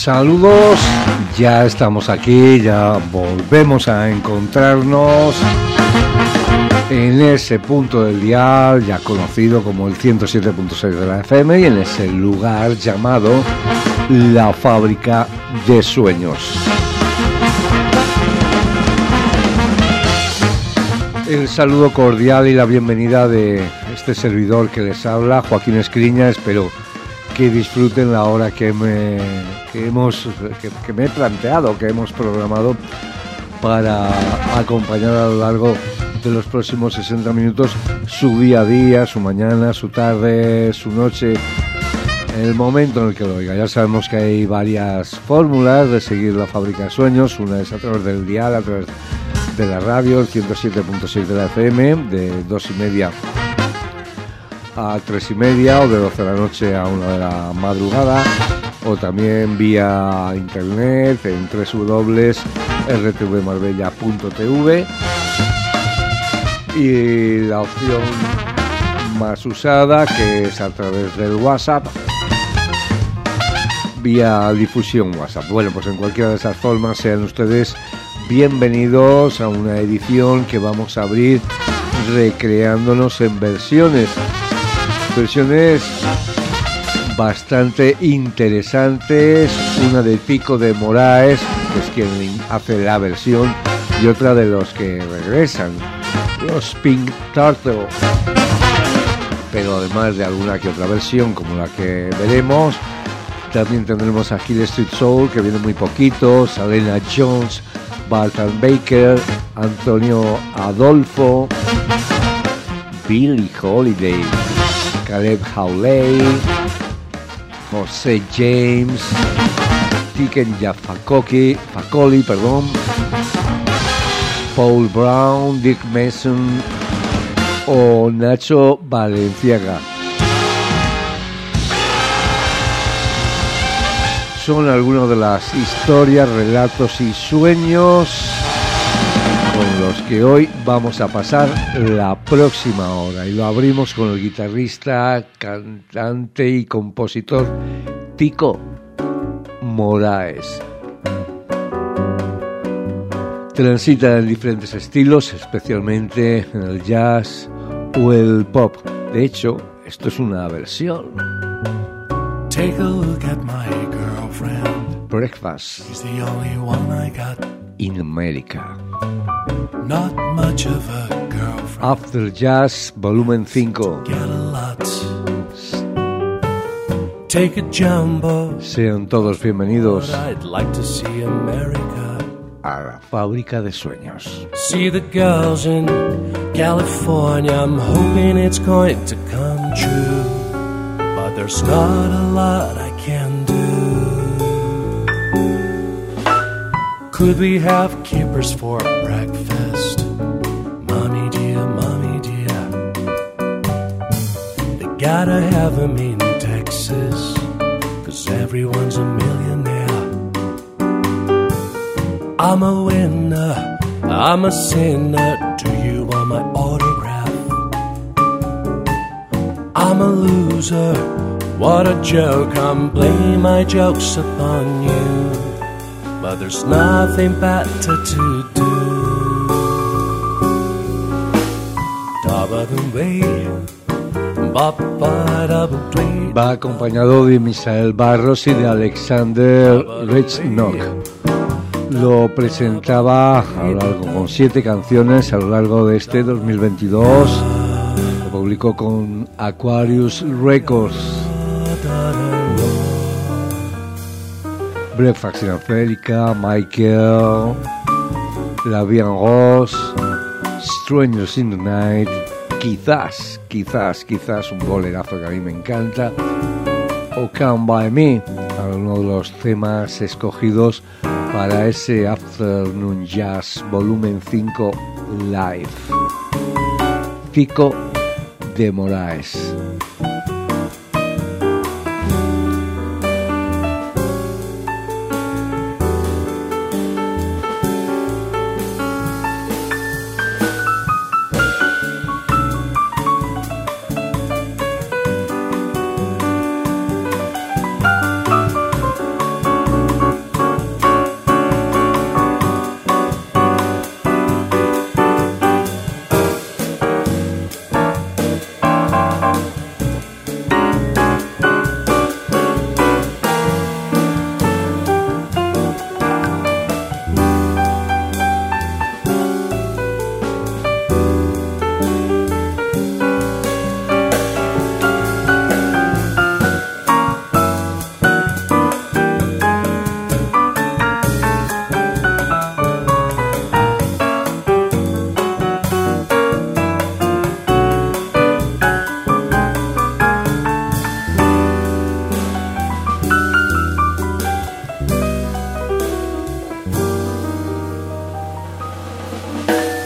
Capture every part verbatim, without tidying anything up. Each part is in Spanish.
Saludos, ya estamos aquí, ya volvemos a encontrarnos en ese punto del dial ya conocido como el ciento siete punto seis de la F M y en ese lugar llamado La Fábrica de Sueños. El saludo cordial y la bienvenida de este servidor que les habla, Joaquín Escriña. Espero que disfruten la hora que me, que hemos, que, que me he planteado, que hemos programado para acompañar a lo largo de los próximos sesenta minutos su día a día, su mañana, su tarde, su noche, el momento en el que lo oiga. Ya sabemos que hay varias fórmulas de seguir La Fábrica de Sueños. Una es a través del dial, a través de la radio, el ciento siete punto seis de la F M, de dos y media a tres y media, o de doce de la noche a una de la madrugada, o también vía internet en doble u doble u doble u punto r t v marbella punto t v, y la opción más usada, que es a través del WhatsApp, vía difusión WhatsApp. Bueno, pues en cualquiera de esas formas sean ustedes bienvenidos a una edición que vamos a abrir recreándonos en versiones versiones bastante interesantes, una de Tico de Moraes, que es quien hace la versión, y otra de los que regresan, los Pink Turtle. Pero además de alguna que otra versión, como la que veremos, también tendremos a Hill Street Soul, que viene muy poquito, Selena Jones, Barton Baker, Antonio Adolfo, Billie Holiday, Caleb Hawley, José James, Tiken Jafakoli, Fakoli, perdón, Paul Brown, Dick Mason o Nacho Valenciaga. Son algunas de las historias, relatos y sueños con los que hoy vamos a pasar la próxima hora, y lo abrimos con el guitarrista, cantante y compositor Tico Moraes. Transita en diferentes estilos, especialmente en el jazz o el pop. De hecho, esto es una versión. Take a look at my girlfriend. Breakfast She's the only one I got in America. Not much of a girlfriend. After Jazz, volumen cinco. Get a lot. Take a jumbo. Sean todos bienvenidos But I'd like to see America. a La Fábrica de Sueños. See the girls in California. I'm hoping it's going to come true. But there's not a lot I can do. Could we have kippers for breakfast? Mommy dear, mommy dear. They gotta have them in Texas, 'cause everyone's a millionaire. I'm a winner, I'm a sinner. Do you want my autograph? I'm a loser, what a joke. I'm blaming my jokes upon you, but there's nothing better to do. Va acompañado de Misael Barros y de Alexander Rechnock. Lo presentaba a lo largo con siete canciones a lo largo de este dos mil veintidós. Lo publicó con Aquarius Records. Breakfast in America, Michael, La Vie en Rose, Strangers in the Night, quizás, quizás, quizás un bolerazo que a mí me encanta, o Come By Me, uno de los temas escogidos para ese Afternoon Jazz volumen cinco live. Tico de Moraes.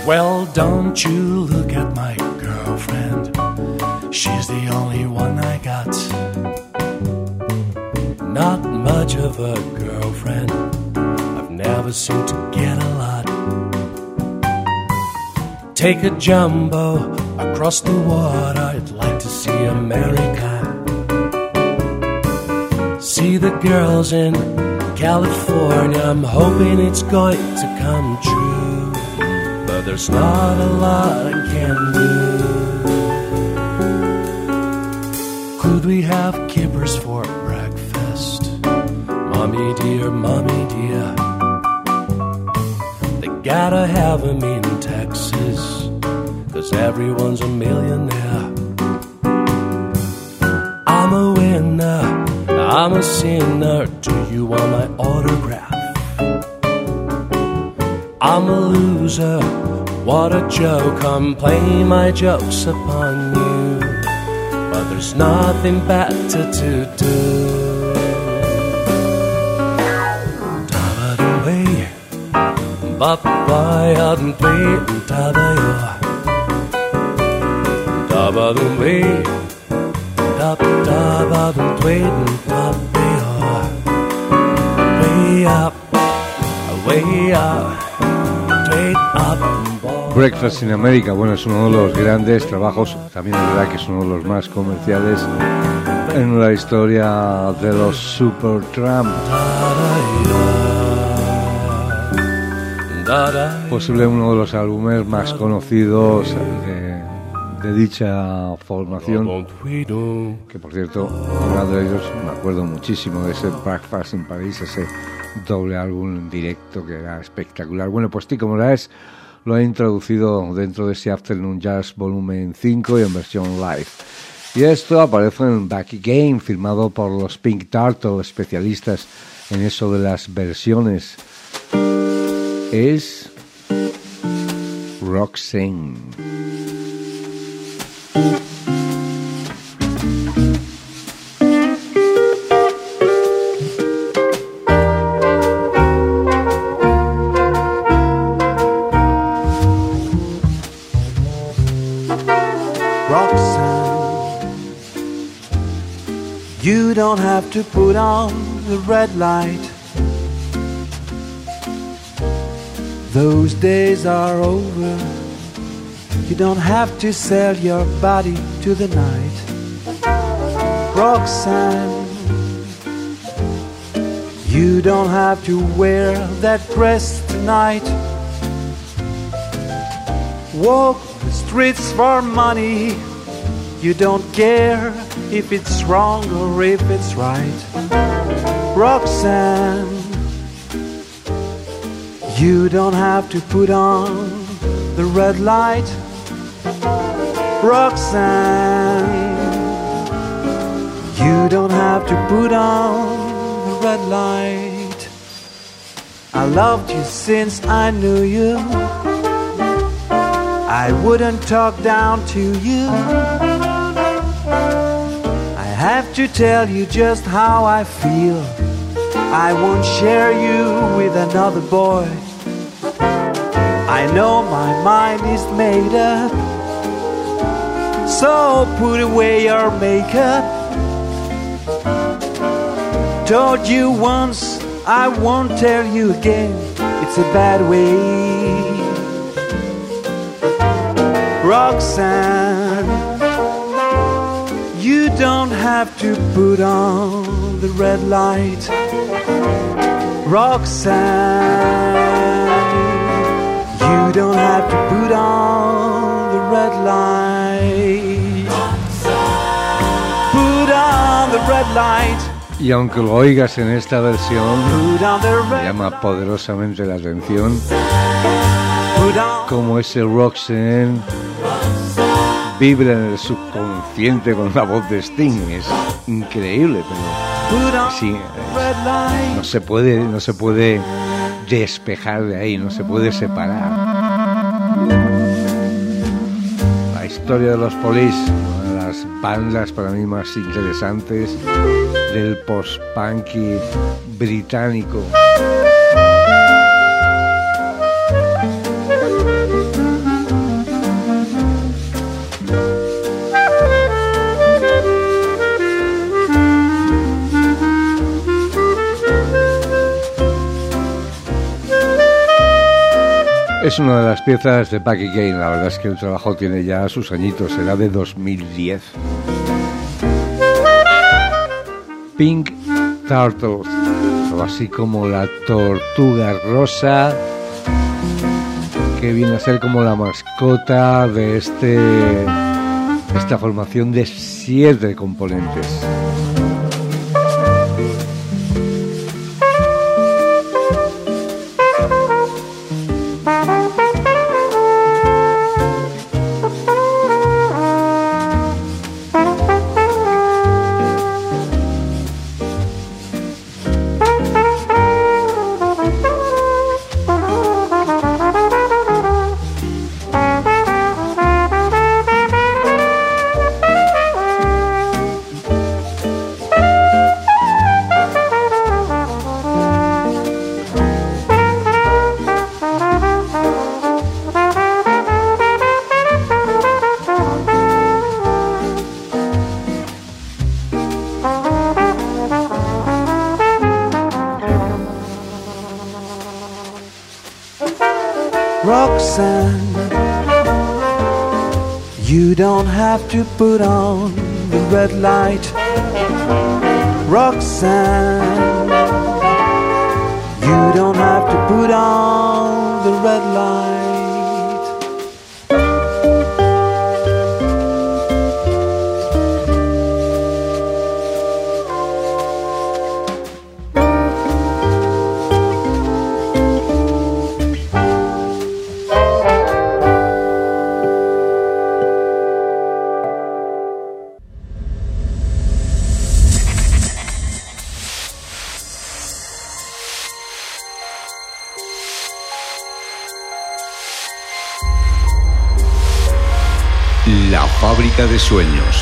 Well, don't you look at my girlfriend. She's the only one I got. Not much of a girlfriend. I've never seemed to get a lot. Take a jumbo across the water. I'd like to see America. See the girls in California. I'm hoping it's going to come true, but there's not a lot I can do. Could we have kippers for breakfast? Mommy dear, mommy dear, they gotta have them in Texas, 'cause everyone's a millionaire. I'm a winner, I'm a sinner. Do you want my autograph? I'm a loser, what a joke. I'm playing my jokes upon you, but there's nothing better to do. Da-ba-dum-way, ba-ba-ya-dum-way, da-ba-ya. Da-ba-dum-way, da-ba-da-ba-dum-way, da-ba-ya. Way up, way up, way up. Breakfast in America, bueno, es uno de los grandes trabajos, también es verdad que es uno de los más comerciales en la historia de los Supertramp. Posible uno de los álbumes más conocidos de, de dicha formación, que por cierto, hablando de ellos, me acuerdo muchísimo de ese Breakfast in Paris, ese doble álbum en directo que era espectacular. Bueno, pues Tico Moraes lo ha introducido dentro de ese Afternoon Jazz volumen cinco y en versión live. Y esto aparece en Back Again, firmado por los Pink Turtle, especialistas en eso de las versiones. Es Roxanne. You don't have to put on the red light. Those days are over. You don't have to sell your body to the night. Roxanne, you don't have to wear that dress tonight. Walk the streets for money. You don't care if it's wrong or if it's right. Roxanne, you don't have to put on the red light. Roxanne, you don't have to put on the red light. I loved you since I knew you. I wouldn't talk down to you. I have to tell you just how I feel. I won't share you with another boy. I know my mind is made up, so put away your makeup. Told you once, I won't tell you again. It's a bad way. Roxanne, you don't have to put on the red light. Roxanne, you don't have to put on the red light. Put on the red light. Y aunque lo oigas en esta versión, me llama poderosamente la atención cómo ese Roxanne vibra en el subconsciente con la voz de Sting. Es increíble, pero sí, no se puede, no se puede despejar de ahí, no se puede separar. La historia de los Police, una de las bandas para mí más interesantes del post-punky británico. Es una de las piezas de Back Again. La verdad es que el trabajo tiene ya sus añitos, será de dos mil diez. Pink Turtles, o así como la tortuga rosa, que viene a ser como la mascota de este esta formación de siete componentes. Roxanne, you don't have to put on the red light. Roxanne, you don't have to put on the red light. La fábrica de sueños.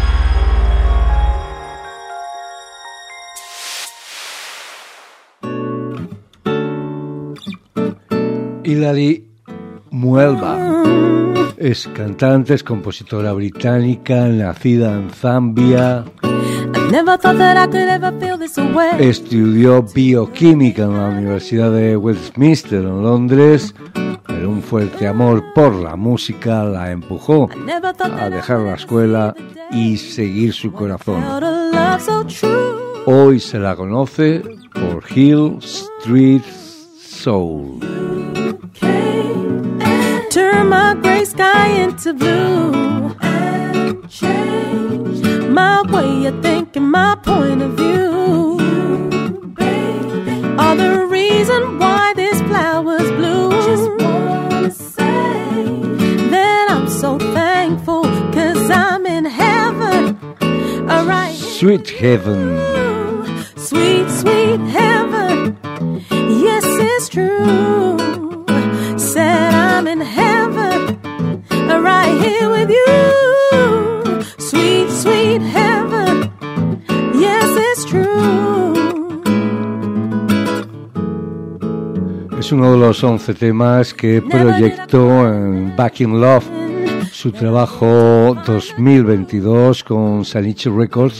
Hilary Muelba es cantante, es compositora británica, nacida en Zambia. Estudió bioquímica en la Universidad de Westminster en Londres, pero un fuerte amor por la música la empujó a dejar la escuela y seguir su corazón. Hoy se la conoce por Hill Street Soul. Turn my gray sky into blue and change my way of thinking, my point of view. All the reason why this flower's blue. Just wanna say that I'm so thankful, 'cause I'm in heaven. All right. Sweet heaven. Sweet, sweet heaven. Yes, it's true. Said I'm in heaven, right here with you. Sweet, sweet heaven. Yes, it's true. Es uno de los once temas que proyectó en Back in Love, su trabajo dos mil veintidós con Sanichi Records,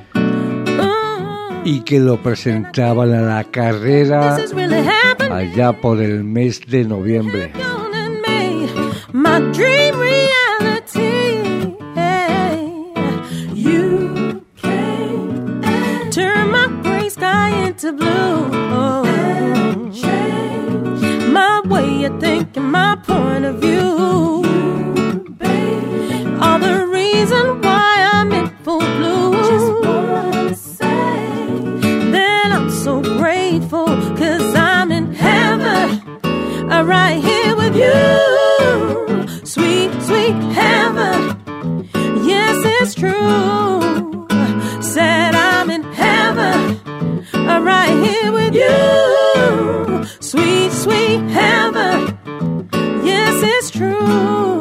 y que lo presentaban a la carrera allá por el mes de noviembre. My dream reality. Hey, you can turn my gray sky into blue. Oh, and change my way of thinking, my point of view. All the reason why I'm in full blue. Just wanna say that I'm so grateful, 'cause I'm in heaven, right here with you. Sweet, sweet heaven. Yes, it's true. Said I'm in heaven, right here with you. Sweet, sweet heaven. Yes, it's true.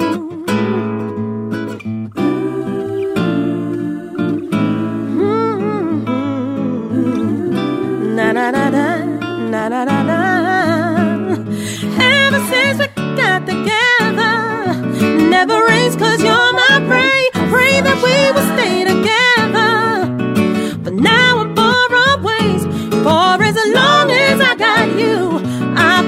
Mm-hmm. Na na na na na na na na. Ever since we got together, never rains 'cause you're my pray. Pray that we will stay together. But now I'm far away. For as long as I got you, I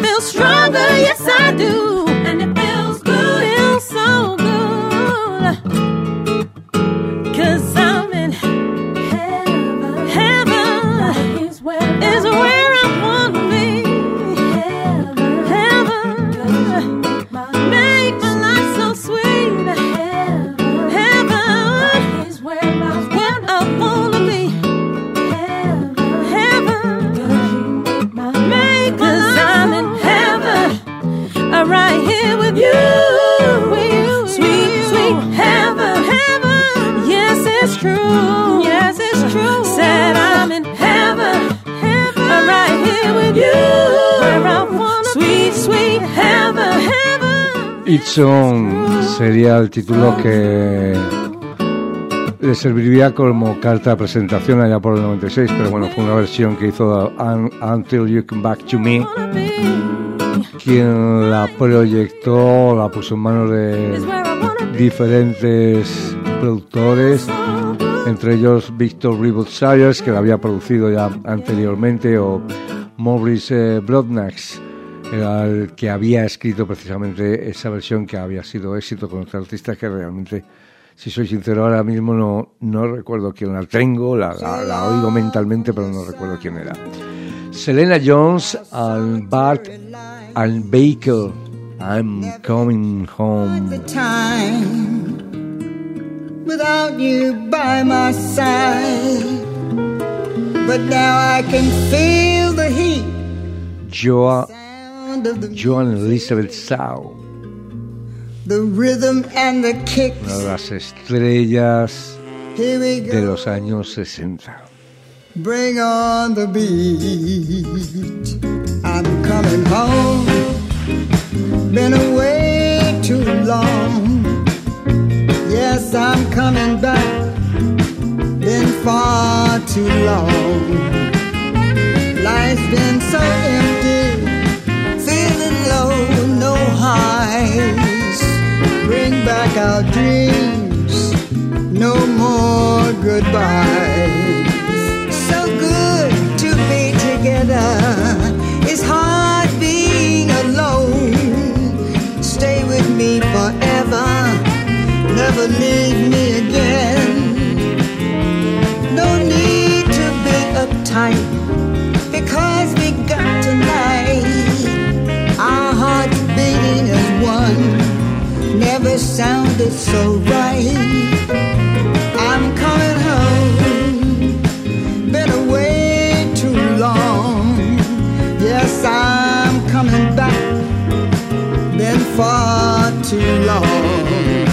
right here with you. With you. Sweet, sweet heaven, heaven. Yes, it's true. Yes, it's true. Said I'm in heaven, heaven. Right here with you. Where I wanna sweet, sweet heaven, heaven. It's On sería el título que le serviría como carta de presentación allá por el noventa y seis, pero bueno, fue una versión que hizo Until You Come Back to Me, quien la proyectó, la puso en manos de diferentes productores, entre ellos Victor Reboot Sayers, que la había producido ya anteriormente, o Maurice Brodnax, era el que había escrito precisamente esa versión que había sido éxito con este artista, que realmente, si soy sincero, ahora mismo no, no recuerdo quién la tengo, la, la, la oigo mentalmente, pero no recuerdo quién era. Selena Jones and Bart and Baker, I'm Coming Home. The time without you by my side, but now I can feel the heat. Joa, Joan Elizabeth Shaw, the rhythm and the kicks. Una de las estrellas de los años sesenta. Bring on the beat. I'm coming home. Been away too long. Yes, I'm coming back. Been far too long. Life's been so empty. Feeling low, no highs. Bring back our dreams. No more goodbyes. So good to be together. It's hard being alone. Stay with me forever. Never leave me again. No need to be uptight, because we got tonight. Our hearts beating as one. Never sounded so right. I'm coming home. Been away too long. Yes, I'm coming back. Been far too long.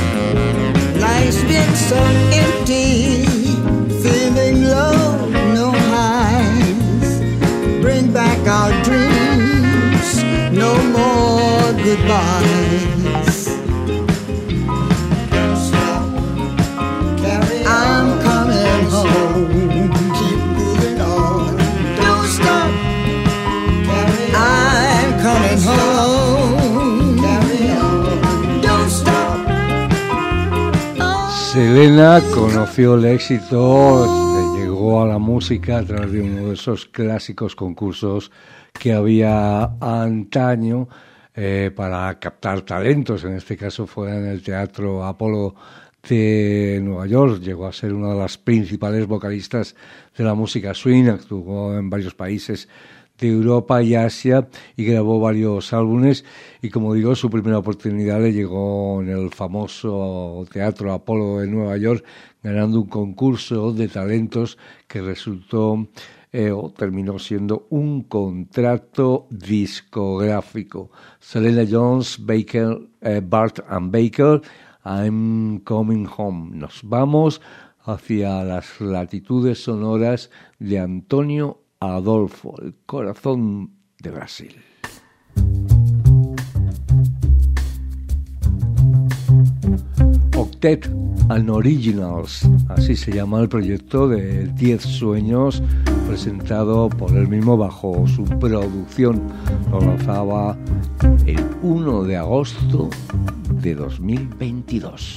Life's been so empty. Feeling low, no highs. Bring back our dreams. No more goodbyes. Stop. Carry on. I'm coming home. Keep moving on. Don't stop. Carry on. I'm coming home. Carry on. Don't stop. Selena conoció el éxito, llegó a la música a través de uno de esos clásicos concursos que había antaño eh, para captar talentos. En este caso fue en el Teatro Apolo de Nueva York. Llegó a ser una de las principales vocalistas de la música swing, actuó en varios países de Europa y Asia y grabó varios álbumes, y como digo, su primera oportunidad le llegó en el famoso Teatro Apolo de Nueva York, ganando un concurso de talentos que resultó eh, o terminó siendo un contrato discográfico. Selena Jones, Baker, eh, Bart and Baker, I'm Coming Home. Nos vamos hacia las latitudes sonoras de Antonio Adolfo, el corazón de Brasil. Octet and Originals, así se llama el proyecto de diez sueños, presentado por él mismo bajo su producción. Lo lanzaba el uno de agosto de dos mil veintidós.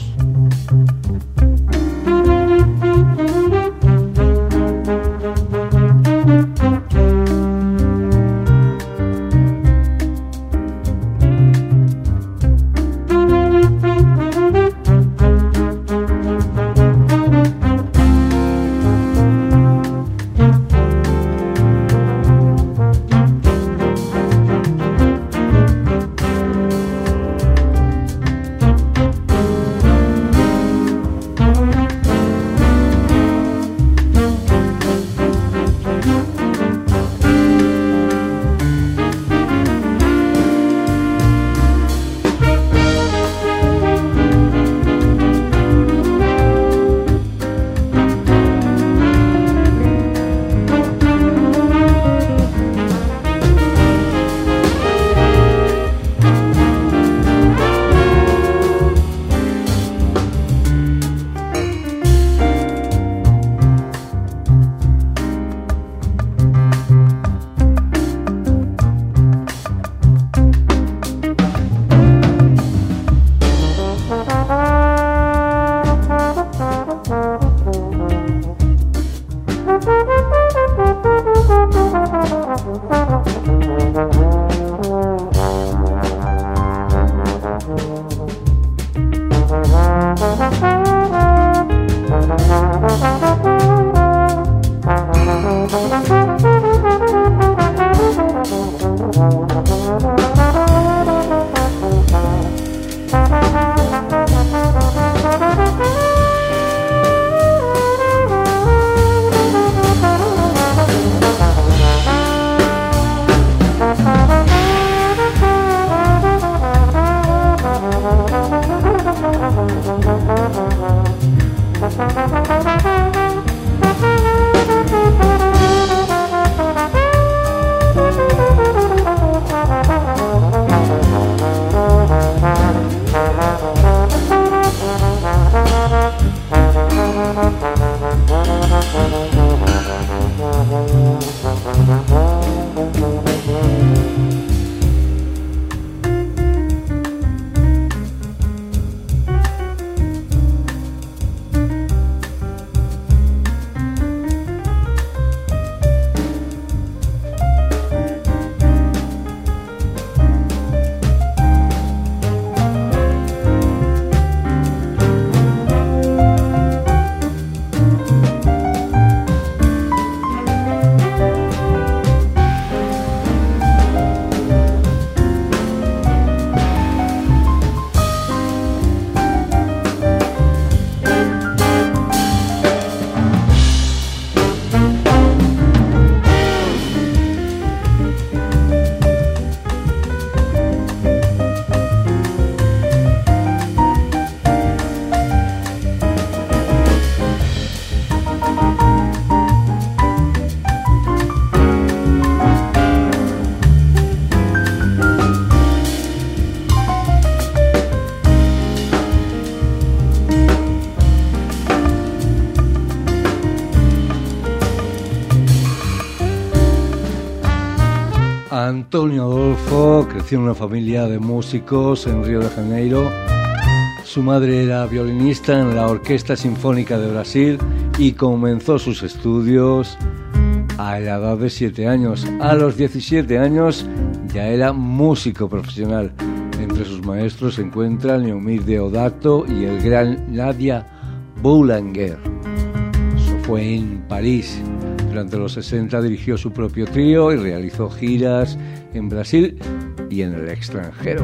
Antonio Adolfo creció en una familia de músicos en Río de Janeiro. Su madre era violinista en la Orquesta Sinfónica de Brasil y comenzó sus estudios a la edad de siete años. A los diecisiete años ya era músico profesional. Entre sus maestros se encuentran Leomir Deodato y el gran Nadia Boulanger. Eso fue en París. Durante los sesenta dirigió su propio trío y realizó giras en Brasil y en el extranjero.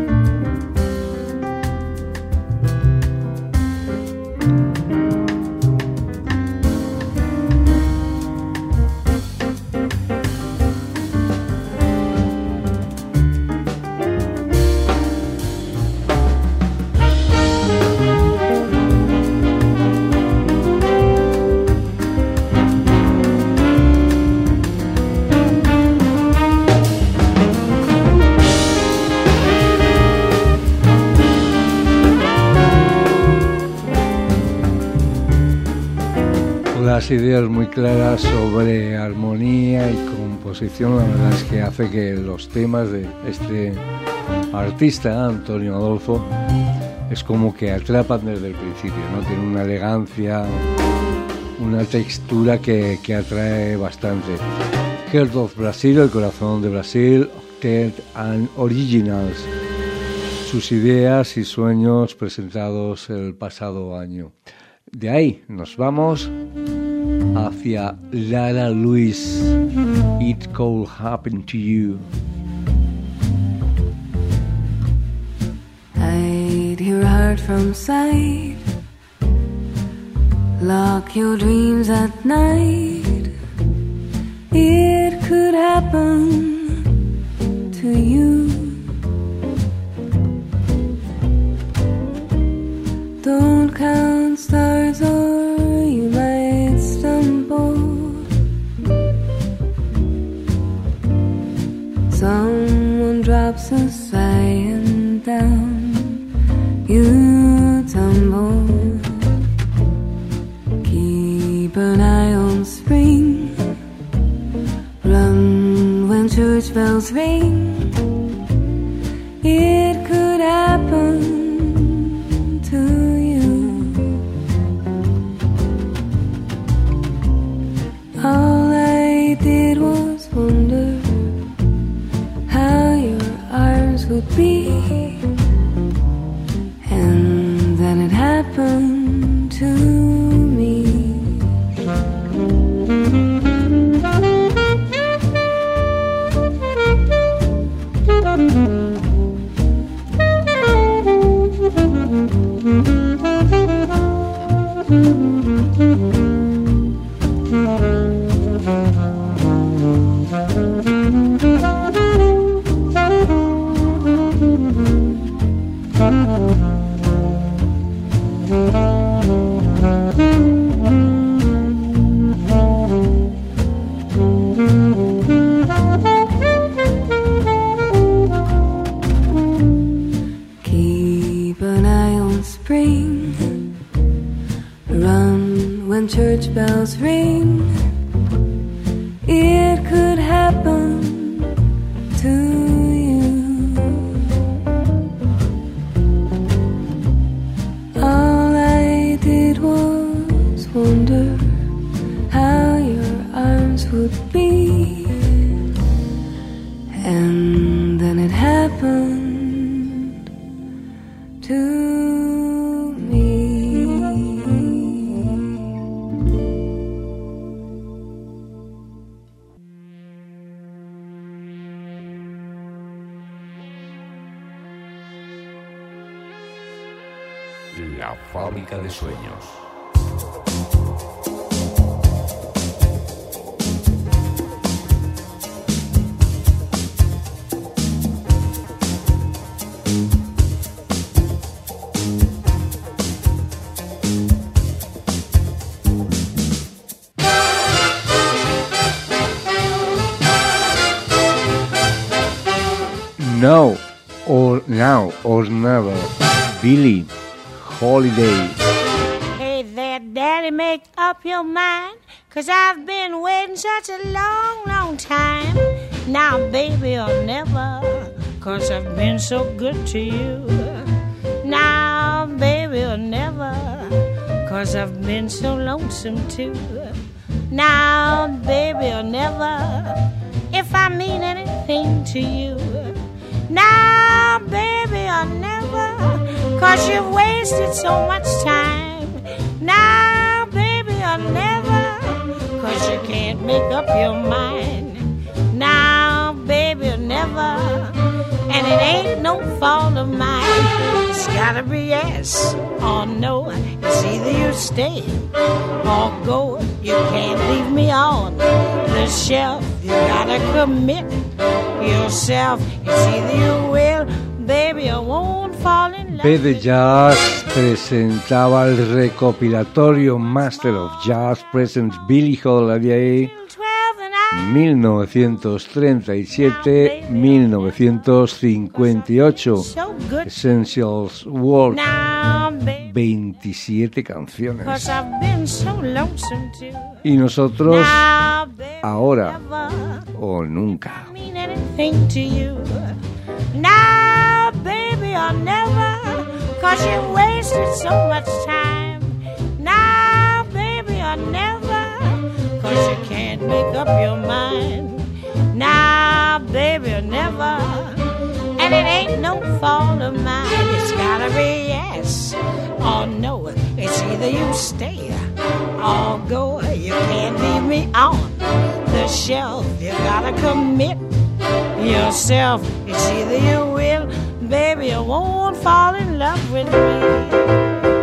Las ideas muy claras sobre armonía y composición, la verdad es que hace que los temas de este artista, Antonio Adolfo, es como que atrapan desde el principio, ¿no? Tiene una elegancia, una textura que, que atrae bastante. Heart of Brasil, el corazón de Brasil, Octet and Originals, sus ideas y sueños presentados el pasado año. De ahí nos vamos hacia Lara Luis, It Could Happen to You. Hide your heart from sight, lock your dreams at night. It could happen to you. Don't count stars or you might stumble. Someone drops a sigh and down you tumble. Keep an eye on spring. Run when church bells ring. It could happen to you. All I did was wonder how your arms would be, and then it happened to me. Keep an eye on spring. Run when church bells ring. It could happen to you. All I did was wonder how your arms would be, and then it happened to me. La fábrica de sueños. No or Now or Never, Billie Holiday. Hey there, Daddy, make up your mind, 'cause I've been waiting such a long, long time. Now, baby, or never, 'cause I've been so good to you. Now, baby, or never, 'cause I've been so lonesome too. Now, baby, or never, if I mean anything to you. Now, baby, or never, 'cause you've wasted so much time. Now, baby, or never, 'cause you can't make up your mind. Now, baby, or never, and it ain't no fault of mine. It's gotta be yes or no. It's either you stay or go. You can't leave me on the shelf. You gotta commit yourself. It's either you will, baby, or won't fall in love. B de Jazz presentaba el recopilatorio Master of Jazz Presents Billie Holiday mil novecientos treinta y siete a mil novecientos cincuenta y ocho. Essentials World, veintisiete canciones. Y nosotros, ahora o nunca. Now, baby, or never, 'cause you wasted so much time. Now, baby, or never, 'cause you can't make up your mind. Now, baby, or never, and it ain't no fault of mine. It's gotta be yes or no. It's either you stay or go. You can't leave me on the shelf. You gotta commit yourself. It's either you will, baby, or won't fall in love with me.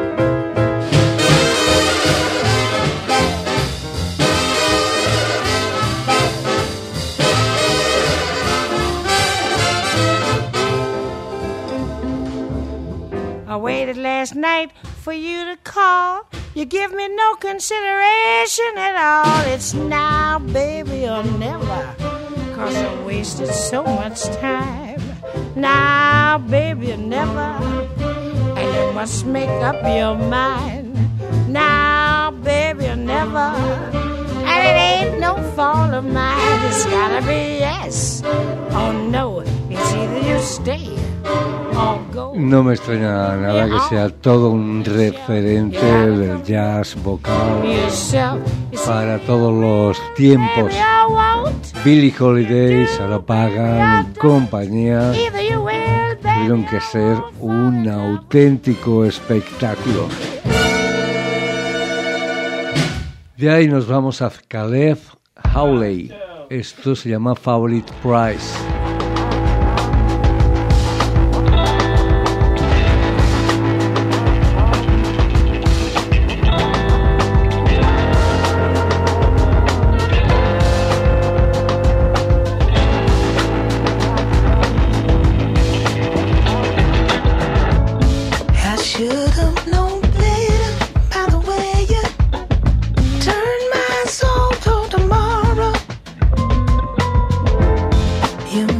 I waited last night for you to call. You give me no consideration at all. It's now, baby, or never, 'cause I wasted so much time. Now, baby, or never, and you must make up your mind. Now, baby, or never, and it ain't no fault of mine. It's gotta be yes or no. It's either you stay or go. No me extraña nada que sea todo un referente del jazz vocal para todos los tiempos. Billie Holiday, Sarah Pagan y compañía tuvieron que ser un auténtico espectáculo. De ahí nos vamos a Caleb Hawley. Esto se llama Favorite Prize. You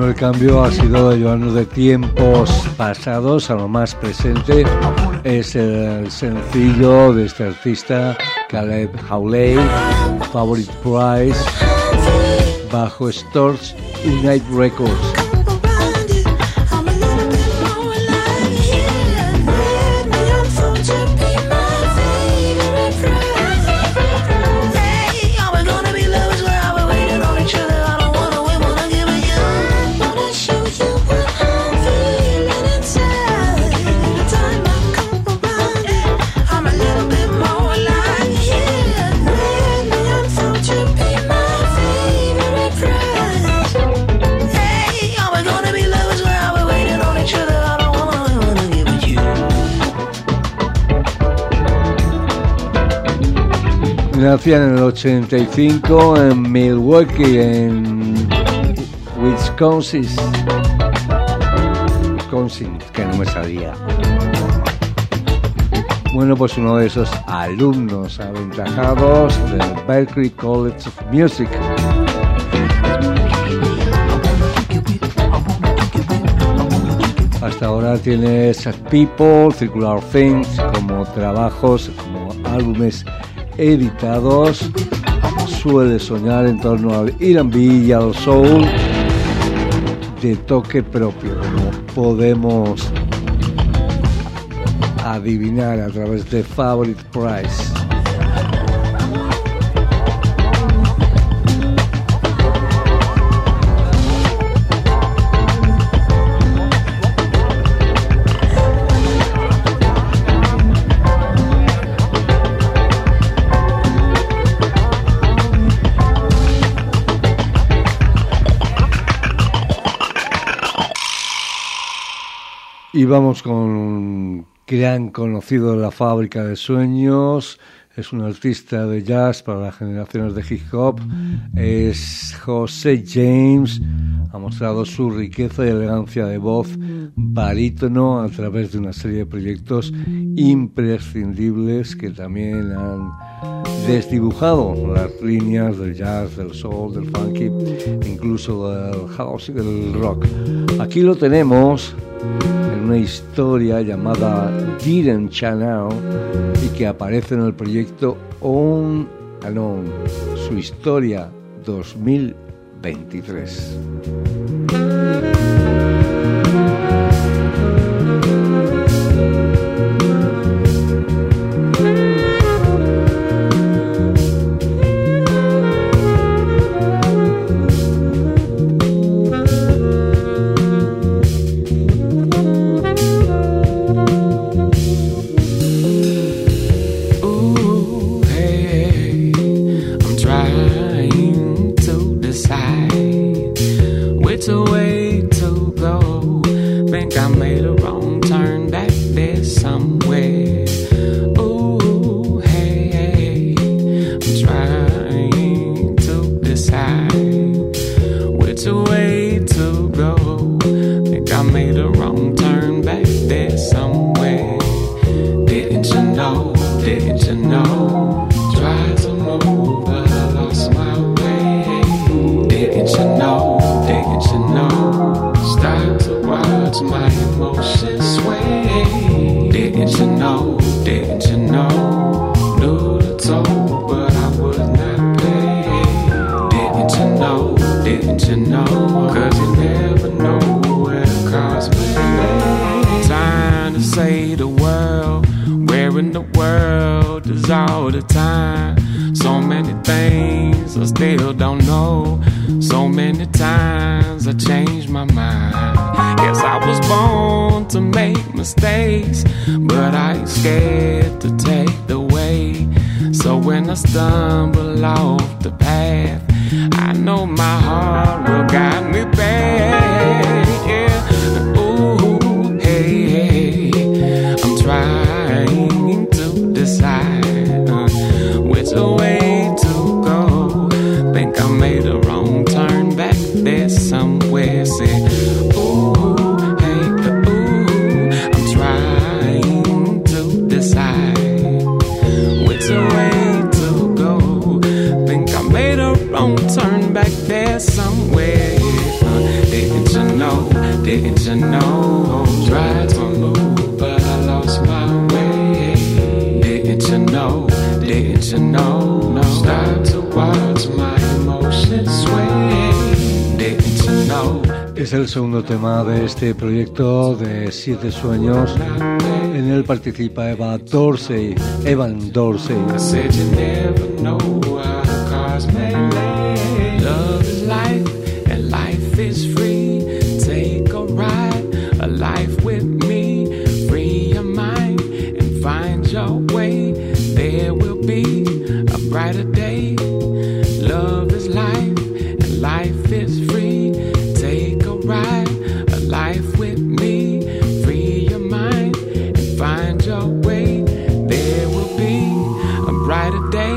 Bueno, el cambio ha sido de llevarnos de tiempos pasados a lo más presente. Es el sencillo de este artista, Caleb Hawley, Favorite Price, bajo Stores Unite Records. Nacía en el ochenta y cinco en Milwaukee, en Wisconsin. Wisconsin, que no me sabía. Bueno, pues uno de esos alumnos aventajados del Berklee College of Music. Hasta ahora tiene Sad People, Circular Things como trabajos, como álbumes editados. Suele soñar en torno al R and B y al soul de toque propio, como podemos adivinar a través de Favorite Price. Y vamos con un gran conocido de la fábrica de sueños. Es un artista de jazz para las generaciones de hip hop. Es José James. Ha mostrado su riqueza y elegancia de voz barítono a través de una serie de proyectos imprescindibles que también han desdibujado las líneas del jazz, del soul, del funky, incluso del house y del rock. Aquí lo tenemos en una historia llamada Didn't Channel y que aparece en el proyecto On and On, su historia dos mil veintitrés. Turn back there somewhere. Didn't you know? Tried to move, but I lost my way. Didn't you know? Didn't you know? No. Start to watch my emotions sway. Didn't you know? Es el segundo tema de este proyecto de Siete Sueños. En él participa Eva Dorsey, Evan Dorsey. I said you never know how the cars may lay. Love is life and life is free. Take a ride, a life with me. Free your mind and find your way. There will be a brighter day. Love is life and life is free. Take a ride, a life with me. Free your mind and find your way. There will be a brighter day.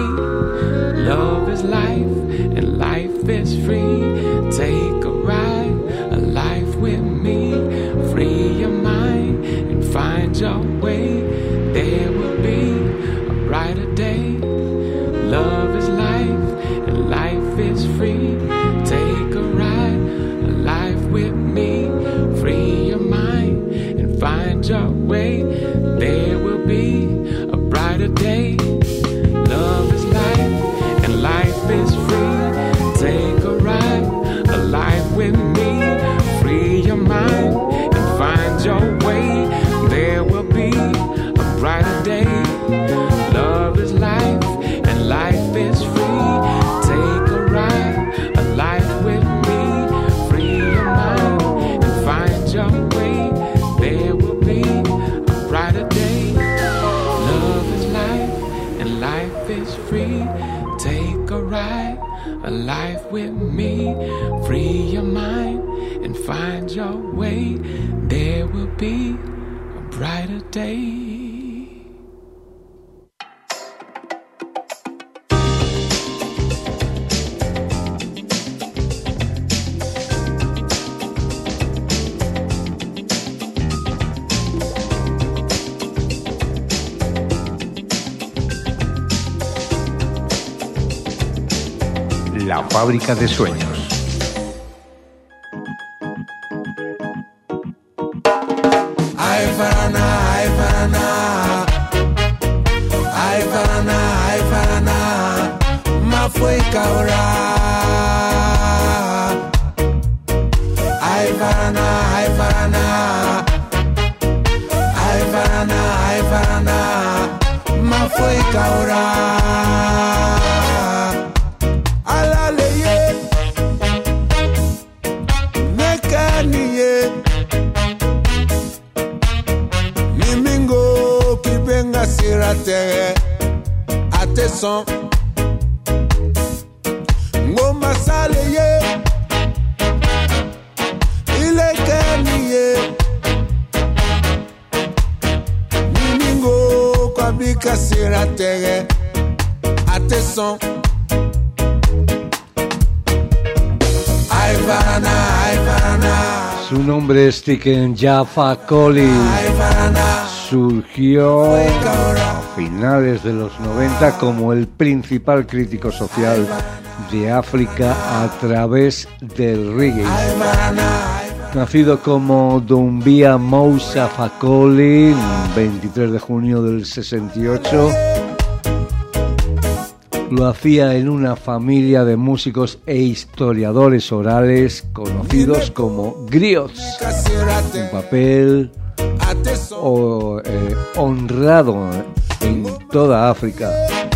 Love is life and life is free. Take a ride, a life with me. Free your mind and find your way. There will be a brighter day. Love is life and life is free. Take a ride, a life with me. Free your mind and find your way. There will be a brighter day. Love is life and life is free. Take a ride, a life with me. Free your mind and find your way. There will be a brighter day. Love is life and life is free. Take a ride, a life with me. Free your mind and find your way. There will be a brighter day. Love is life and life is free. Take a ride, a life with me. Free your mind and find your way. There will be a brighter day. La fábrica de sueños. Ay Farana, ay Farana, ay Farana, ay Farana, ma fue caura. Ay Farana, ay Farana, ay Farana, ay Farana, ma fue caura. Atenção, ngoma sale ye, ile kani ye, miningo kwa bika siratere. Atenção, ay Farana, ay Farana. Su nombre es Tiken Jaffa Coli. Surgió a finales de los noventa como el principal crítico social de África a través del reggae. Nacido como Doumbia Moussa Fakoli, veintitrés de junio del sesenta y ocho, lo hacía en una familia de músicos e historiadores orales conocidos como griots, un papel o, eh, honrado en toda África.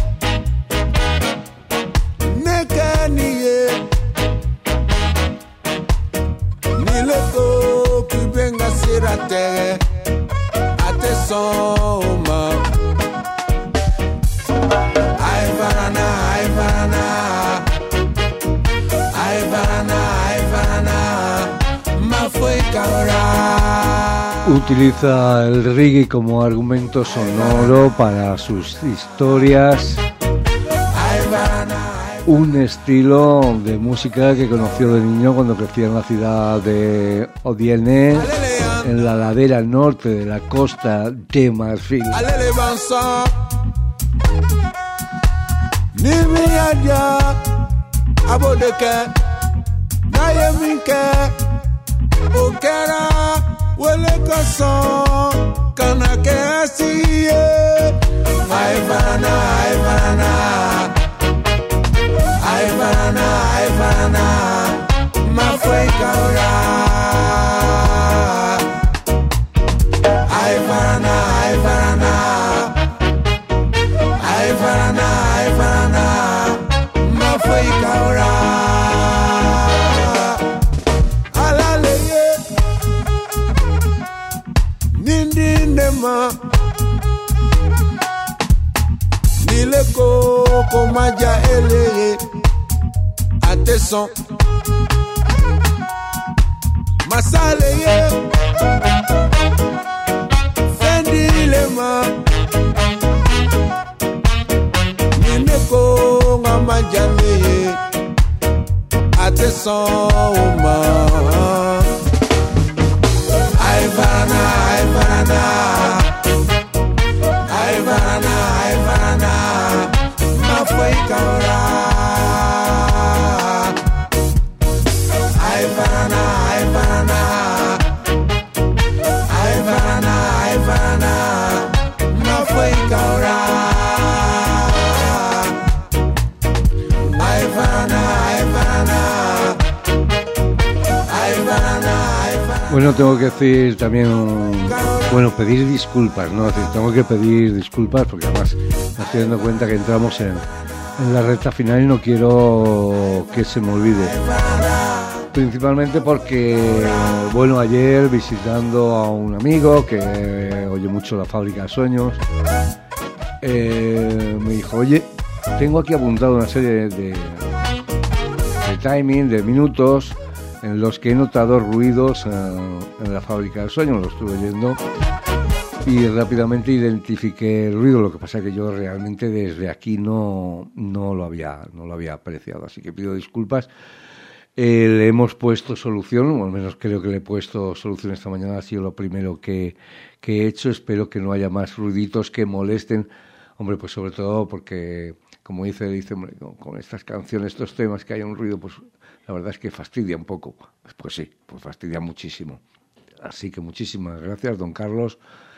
Utiliza el reggae como argumento sonoro para sus historias, un estilo de música que conoció de niño cuando crecía en la ciudad de Odiene, en la ladera norte de la costa de Marfil. kera wele kaso kana ke asiye ay varana ay varana ay varana ay varana ma fue kaura ay varana ay varana ay varana ay varana ma fue kaura Nile koko maja eleye ateson masaleye fendile ma Nile koko maja eleye ateson ma Ay varana ay varana Ay varana, ay varana, ma fue kaura. Ay varana, ay varana, ay varana, ay varana, ma fue kaura. Ay varana, ay varana, ay varana, ay varana. Bueno, tengo que decir también un... Bueno, pedir disculpas, ¿no? Es decir, tengo que pedir disculpas porque además me estoy dando cuenta que entramos en, en la recta final y no quiero que se me olvide. Principalmente porque, bueno, ayer visitando a un amigo que oye mucho La Fábrica de Sueños, eh, me dijo, oye, tengo aquí apuntado una serie de, de, de timing, de minutos, en los que he notado ruidos en, en La Fábrica del Sueño, lo estuve oyendo y rápidamente identifiqué el ruido. Lo que pasa es que yo realmente desde aquí no, no, lo, había, no lo había apreciado, así que pido disculpas. Eh, le hemos puesto solución, o al menos creo que le he puesto solución esta mañana, ha sido lo primero que, que he hecho. Espero que no haya más ruiditos que molesten, hombre, pues sobre todo porque, como dice, dice hombre, con, con estas canciones, estos temas, que haya un ruido, pues la verdad es que fastidia un poco. Pues sí, pues fastidia muchísimo. Así que muchísimas gracias, don Carlos,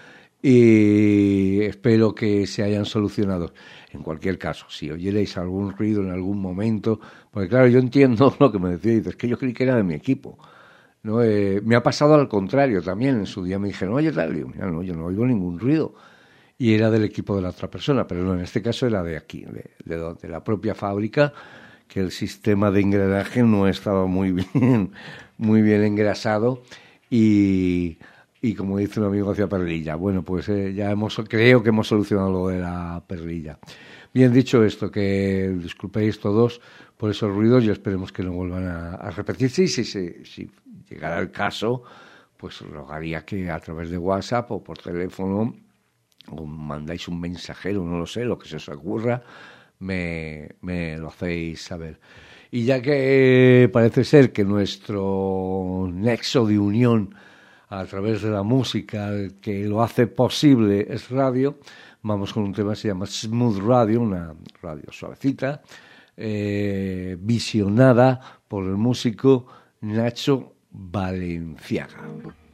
y espero que se hayan solucionado. En cualquier caso, si oyerais algún ruido en algún momento, porque claro, yo entiendo lo que me decía, es que yo creí que era de mi equipo, ¿no? Eh, me ha pasado al contrario también. En su día me dijeron, oye, tal, yo, mira, no, yo no oigo ningún ruido, y era del equipo de la otra persona, pero no, en este caso era de aquí, de, de, de la propia fábrica, que el sistema de engranaje no estaba muy bien, muy bien engrasado y, y como dice un amigo, hacía perlilla. Bueno, pues eh, ya hemos, creo que hemos solucionado lo de la perlilla. Bien, dicho esto, que disculpéis todos por esos ruidos y esperemos que no vuelvan a, a repetirse. Y si, si, si llegara el caso, pues rogaría que a través de WhatsApp o por teléfono o mandáis un mensajero, no lo sé, lo que se os ocurra, Me, me lo hacéis saber. Y ya que parece ser que nuestro nexo de unión a través de la música que lo hace posible es radio, vamos con un tema que se llama Smooth Radio, una radio suavecita, eh, visionada por el músico Nacho Valenciaga.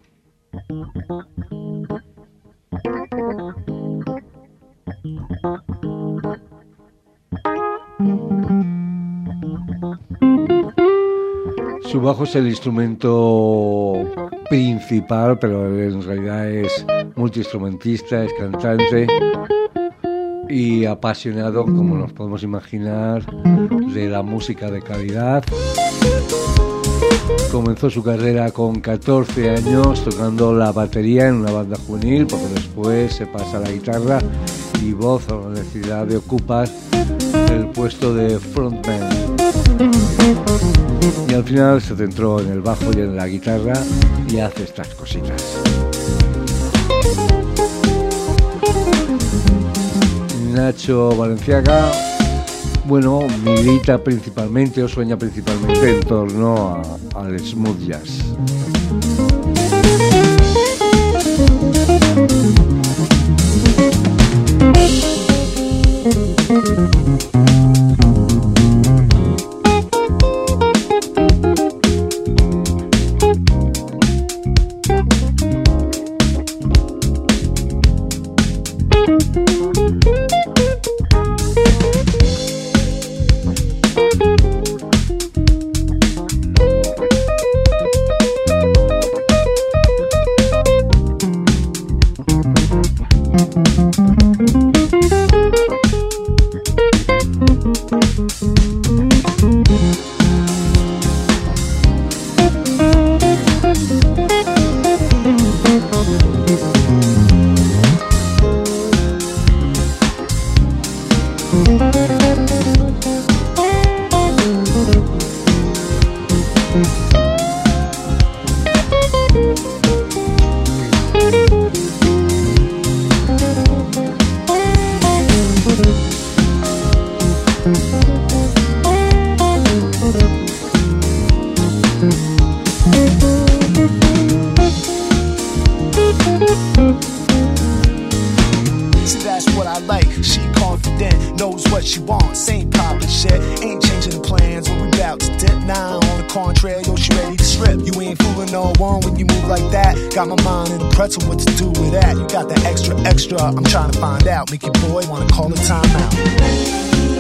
Su bajo es el instrumento principal, pero en realidad es multiinstrumentista, es cantante y apasionado, como nos podemos imaginar, de la música de calidad. Comenzó su carrera con catorce años tocando la batería en una banda juvenil, porque después se pasa a la guitarra y voz, a la necesidad de ocupar el puesto de frontman. Y al final se centró en el bajo y en la guitarra y hace estas cositas. Nacho Valenciaga, bueno, milita principalmente o sueña principalmente en torno a, al smooth jazz. She wants, ain't poppin' shit, ain't changing the plans when we bout to dip. Now on the contrary, yo, she ready to strip. You ain't fooling no one when you move like that. Got my mind in a pretzel, what to do with that? You got that extra, extra, I'm trying to find out. Make your boy wanna call a timeout.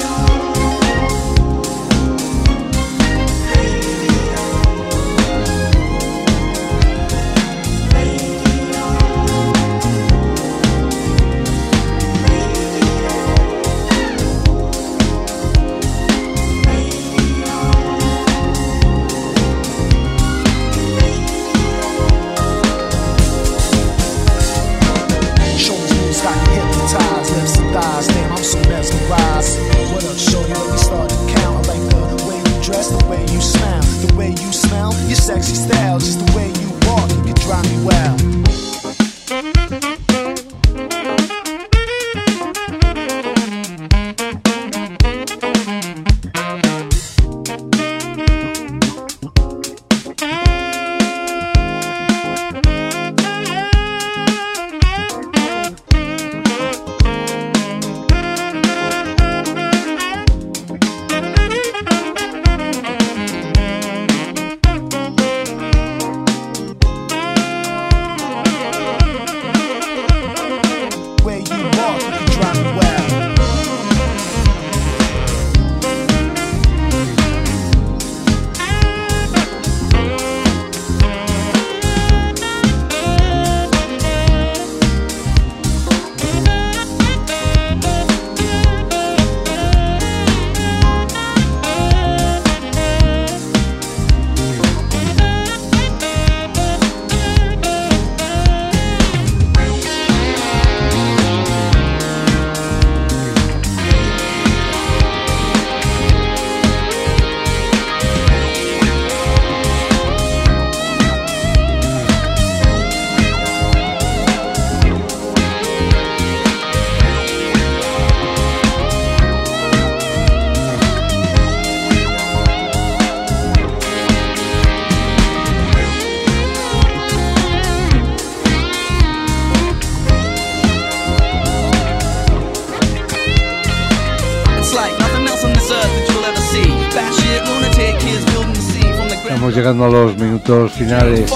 Estamos llegando a los minutos finales.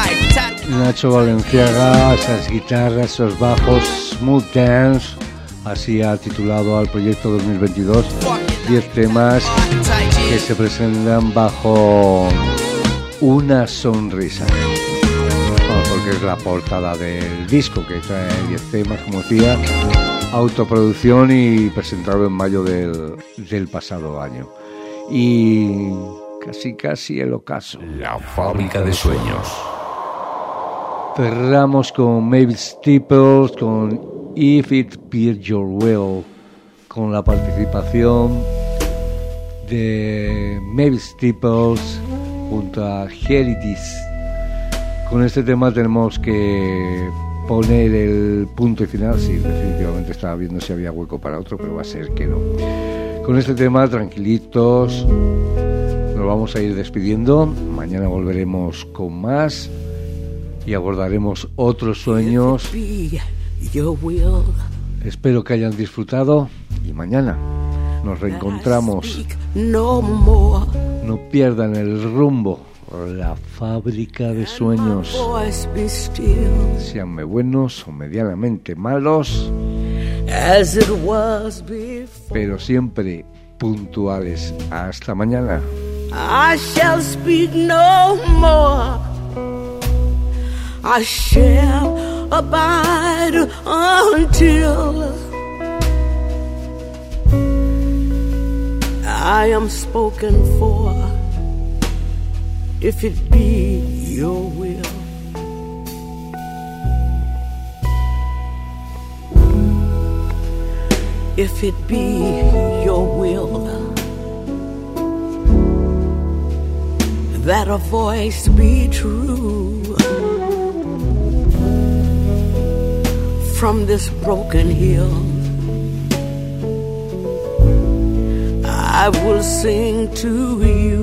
Nacho Valenciaga, esas guitarras, esos bajos, Smooth Dance, así ha titulado al proyecto dos mil veintidós. diez temas que se presentan bajo una sonrisa. Bueno, porque es la portada del disco, que trae diez temas, como decía, autoproducción y presentado en mayo del, del pasado año. Y casi casi el ocaso. La fábrica de sueños. Cerramos con Mavis Staples, con If It Be Your Will, con la participación de Mavis Staples junto a Heritage. Con este tema tenemos que poner el punto y final. Sí, definitivamente estaba viendo si había hueco para otro, pero va a ser que no. Con este tema, tranquilitos, nos vamos a ir despidiendo. Mañana volveremos con más y abordaremos otros sueños. Espero que hayan disfrutado y mañana nos reencontramos. No pierdan el rumbo. La fábrica de sueños. Seanme buenos o medianamente malos, pero siempre puntuales. Hasta mañana. I shall speak no more. I shall abide until I am spoken for. If it be your will. If it be your will that a voice be true from this broken hill. I will sing to you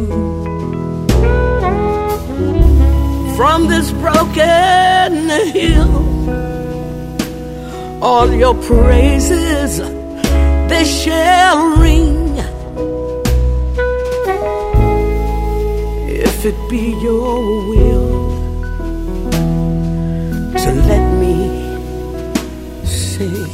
from this broken hill. All your praises, they shall ring. If it be your will to let me sing.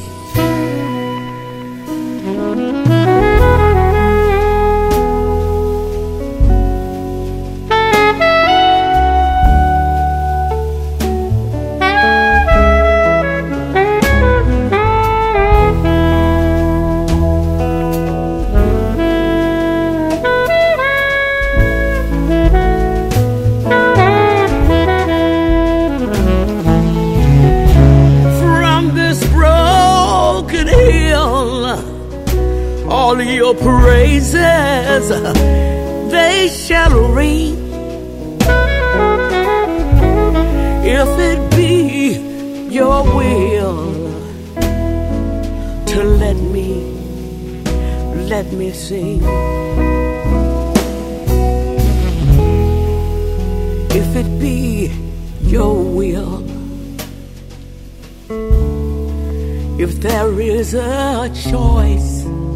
All your praises, they shall ring. If it be your will to let me, let me sing. If it be your will, if there is a choice,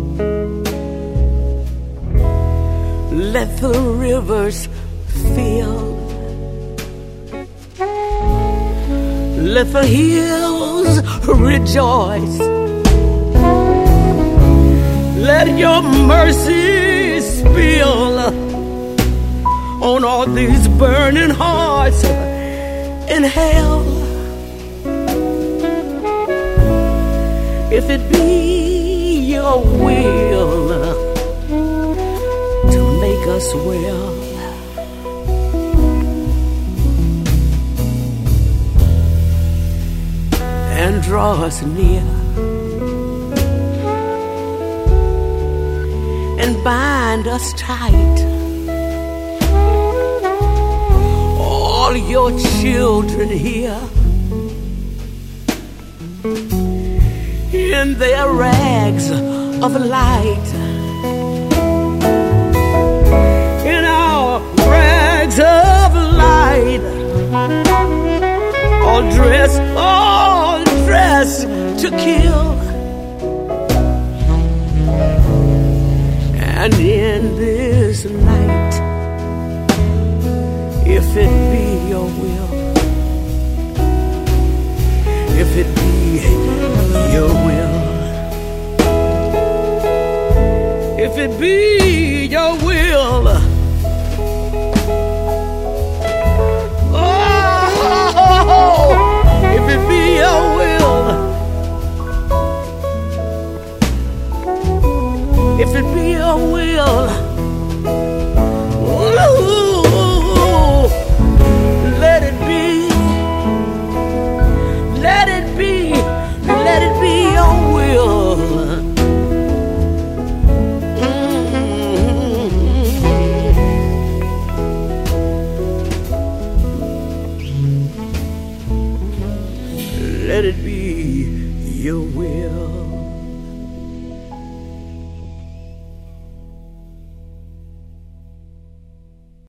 let the rivers fill, let the hills rejoice, let your mercy spill on all these burning hearts in hell. If it be your will to make us well, and draw us near, and bind us tight, all your children here in their rags of light, in our rags of light, all dressed, all dressed to kill. And in this night, if it be your will, if it be your will, if it be your will, oh, if it be your will, if it be your will, ooh, let it be, let it be, let it be your will. Let it be your will.